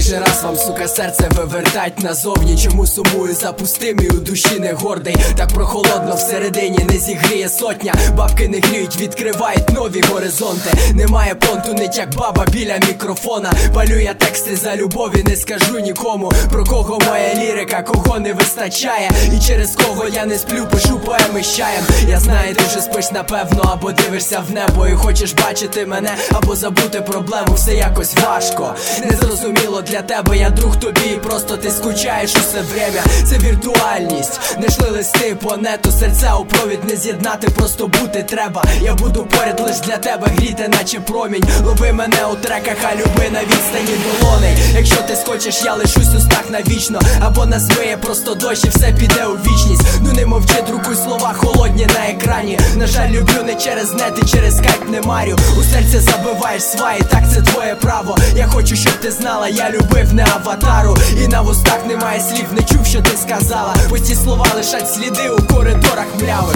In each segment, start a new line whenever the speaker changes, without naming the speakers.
Котрий раз вам, сука, серце вивертать назовні. Чому сумую за пустим і у душі не гордий? Так прохолодно всередині, не зігріє сотня. Бабки не гріють, відкривають нові горизонти. Немає понту, нить як баба біля мікрофона. Палю я тексти за любові, не скажу нікому. Про кого моя лірика, кого не вистачає. І через кого я не сплю, пишу поеми з чаєм. Я знаю, ти вже спиш напевно, або дивишся в небо і хочеш бачити мене, або забути проблему, все якось важко. Незрозуміло для тебе, я друг тобі, і просто ти скучаєш усе время. Це віртуальність, не шли листи по нету. Серця у провід не з'єднати, просто бути треба. Я буду поряд лиш для тебе, гріти наче промінь. Лови мене у треках, а люби на відстані долоней. Якщо ти схочеш, я лишусь у снах навічно. Або нас змиє просто дощ і все піде у вічність. Ну не мовчи, друкуй слова холодні на екрані. На жаль, люблю не через нет і через скайп не марю. У серце забиваєш сваї, так це твоє право. Я хочу, щоб ти знала, я любив не аватару. І на вустах немає слів, не чув, що ти сказала. Пусті слова лишать сліди у коридорах млявих.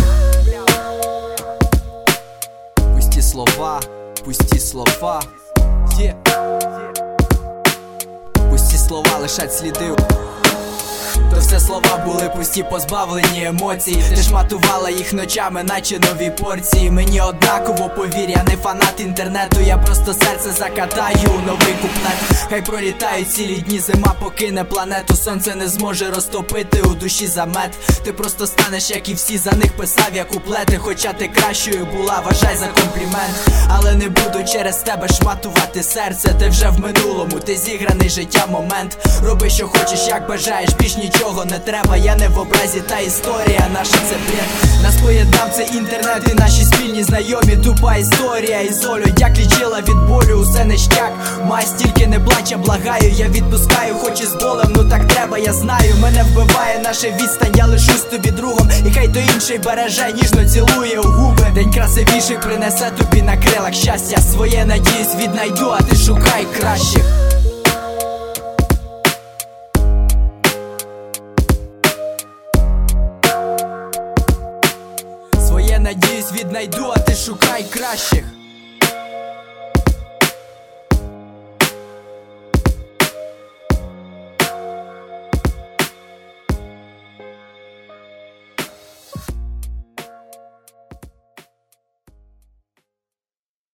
Пусті слова, пусті слова. Пусті слова лишать сліди. То все слова були пусті, позбавлені емоцій. Ти шматувала їх ночами, наче нові порції. Мені однаково, повір, я не фанат інтернету. Я просто серце закатаю у новий куплет. Хай пролітають цілі дні, зима покине планету. Сонце не зможе розтопити у душі замет. Ти просто станеш, як і всі, за них писав я куплети. Хоча ти кращою була, вважай за комплімент. Але не буду через тебе шматувати серце. Ти вже в минулому, ти зіграний життя момент. Роби, що хочеш, як бажаєш, більш нічого не треба. Я не в образі, та історія наша це бред. Нас поєднав цей інтернет і наші спільні знайомі. Тупа історія із Олею, як лічила від болю, усе ништяк. Май стільки не плаче, благаю, я відпускаю, хоч і з болем, ну так треба, я знаю. Мене вбиває наша відстань, я лишусь тобі другом. І хай той інший береже, ніжно цілує у губи. День красивіший принесе тобі на крилах щастя. Своє, надіюсь, віднайду, а ти шукай кращих. Своє, надіюсь, віднайду, а ти шукай кращих.